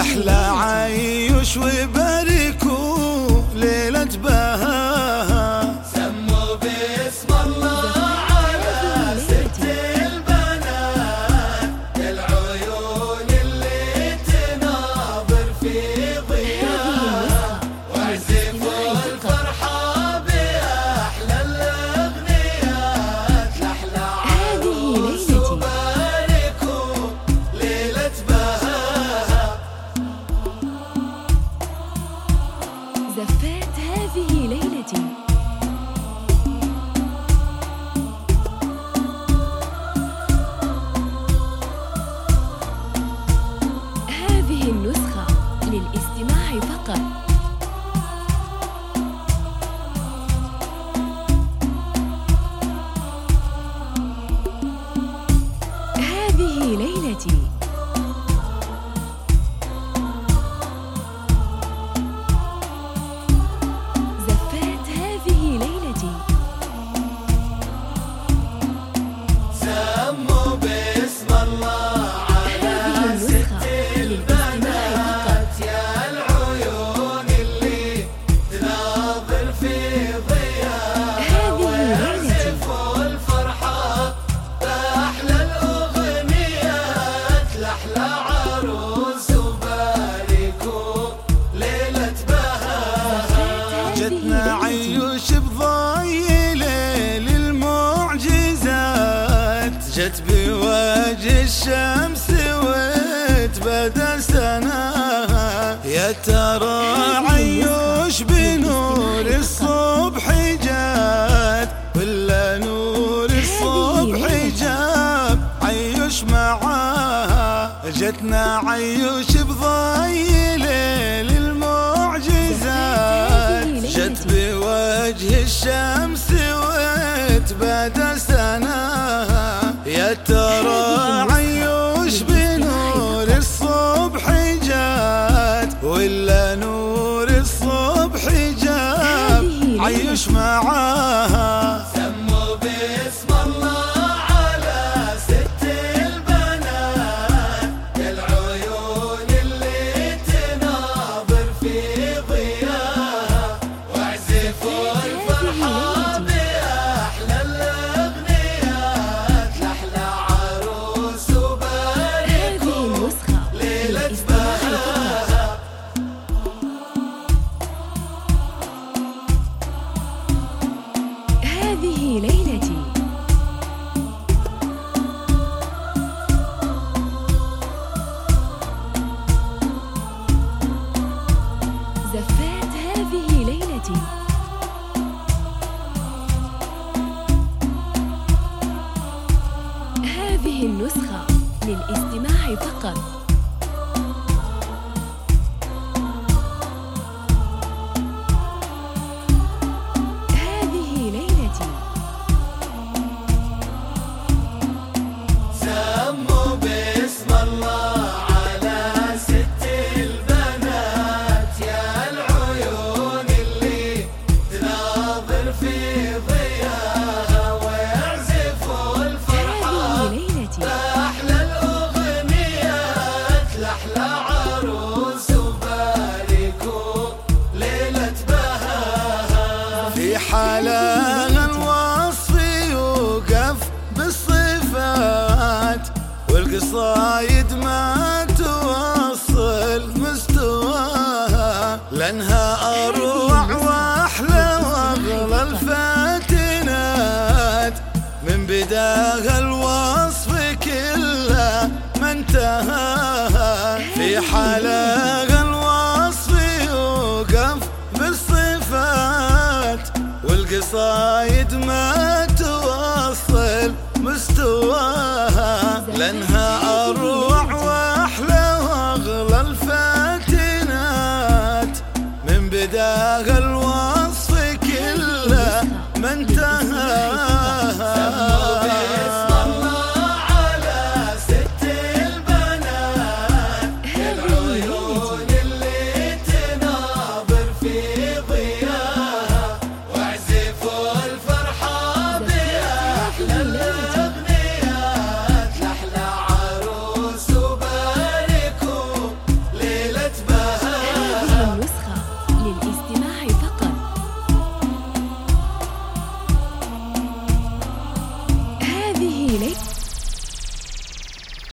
أحلى عيش وباركوا ليلة بهاها. سموا باسم الله على ست البنات، العيون اللي تناظر في ضياها، واعزفوا الفرحة بأحلى الأغنيات لأحلى عروس وباركوا ليلة بهاها. زفات هذه ليلتي. هذه النسخة للاستماع فقط. هذه ليلتي. زفات هذه ليلتي. سموا باسم الله على ست البنات، يا العيون اللي تناظر في ضياها، واعزفوا الفرحة بأحلى الأغنيات لأحلى عروس وباركوا ليلة بهاها. جتنا عيوش بضي ليل المعجزات، جت بوجه الشمس وتبدى سناها. يا ترى عيوش بنور الصبح جات، ولا نور الصبح جاب عيوش معاها. جتنا عيوش بضي ليل المعجزات، جت بوجه الشمس وتبدى سناها. يا ترى عيوش بنور الصبح جات، ولا نور الصبح جاب عيوش معاها. سموا باسم الله على ست البنات، العيون اللي تناظر في ضياها، واعزفوا الفرحة بأحلى الأغنيات لأحلى عروس وباركوا ليلة بهاها. هذه ليلتي. زفات هذه ليلتي. هذه النسخة للاستماع فقط. هذه ليلتي. سموا باسم الله على ست البنات، يا العيون اللي تناظر في ضياها، واعزفوا الفرحة هذه ليلتي. بأحلى الأغنيات لأحلى عروس وباركوا ليلة بهاها. في حالها الوصف يوقف بالصفات، والقصايد ما توصل مستواها، لأنها أروع وأحلى وأغلى الفاتنات. من بداها الوصف كله ما انتهاها. في حالها